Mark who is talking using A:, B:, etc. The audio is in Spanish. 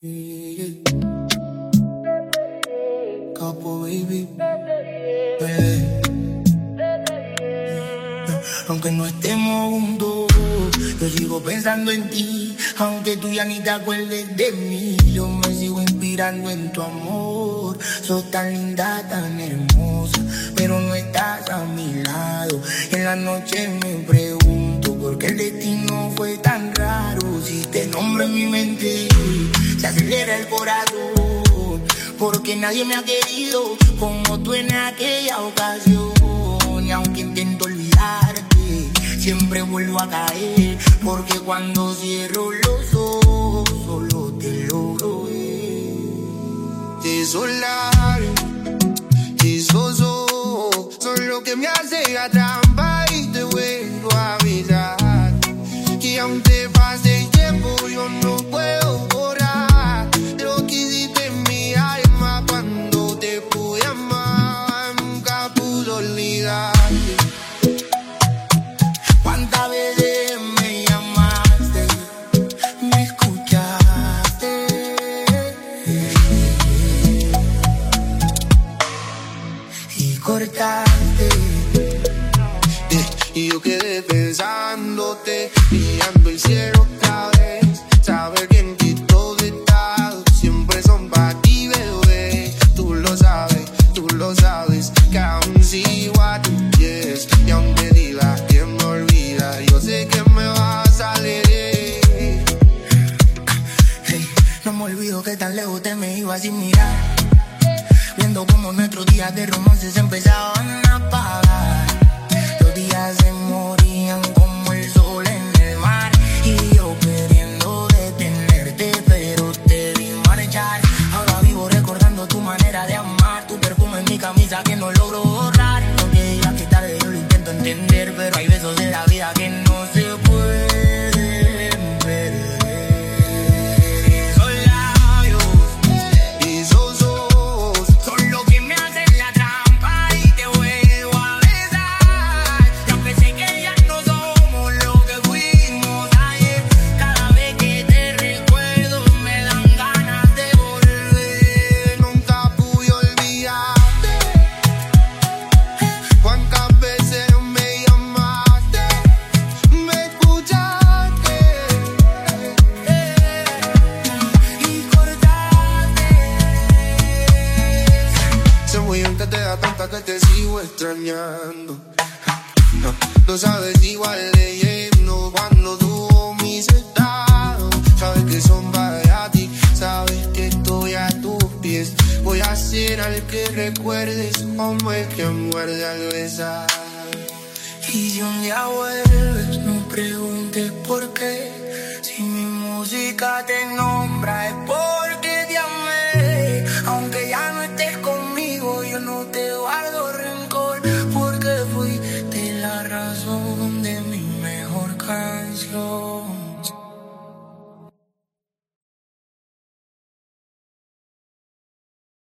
A: Yeah. Capo, baby. Yeah. Aunque no estemos juntos, yo sigo pensando en ti. Aunque tú ya ni te acuerdes de mí, yo me sigo inspirando en tu amor. Sos tan linda, tan hermosa, pero no estás a mi lado. Y en la noche me pregunto por qué el destino fue tan raro. Si te nombro en mi mente, se acelera el corazón, porque nadie me ha querido como tú en aquella ocasión. Y aunque intento olvidarte, siempre vuelvo a caer, porque cuando cierro los ojos solo te logro ver.
B: Esos labios, esos ojos son lo que me hace la trampa y te vuelvo a besar. Que aunque pase el tiempo yo no puedo borrar lo que hiciste en mi alma cuando te pude amar. Nunca pude olvidarte.
A: ¿Cuántas veces me llamaste? ¿Me escuchaste? Y cortaste.
B: Y yo quedé pensándote, mirando el cielo otra vez. Saber que en ti todo está, siempre son para ti, bebé. Tú lo sabes, que aún sigo a tus pies. Y aunque digas que me olvidas, yo sé que me vas a leer.
A: Hey, no me olvido que tan lejos te me iba sin mirar, viendo como nuestros días de romance se empezaban a apagar. Los días se morían como el sol en el mar, y yo queriendo detenerte, pero te vi marchar. Ahora vivo recordando tu manera de amar, tu perfume en mi camisa que no logro borrar. No que digas que tarde, yo lo intento entender, pero hay besos de la vida que no se pueden perder. Esos labios,
B: Esos ojos
A: son lo que me hacen la trampa y te vuelvo a besar. Y aunque sé que ya no somos lo que fuimos ayer, cada vez que te recuerdo me dan ganas de volver.
B: nunca pude olvidarte. Cuántas veces me llamaste, me escuchaste.
A: Y cortaste.
B: Se muy bien que te da tanta que te sigo extrañando. No sabes igual leyendo cuando tuvo mis estados. Sabes que son para ti, sabes que estoy a tus pies. Voy a ser al que recuerdes como el que muerde al besar.
A: Y si un día vuelves, no preguntes por qué. Si mi música te nombra es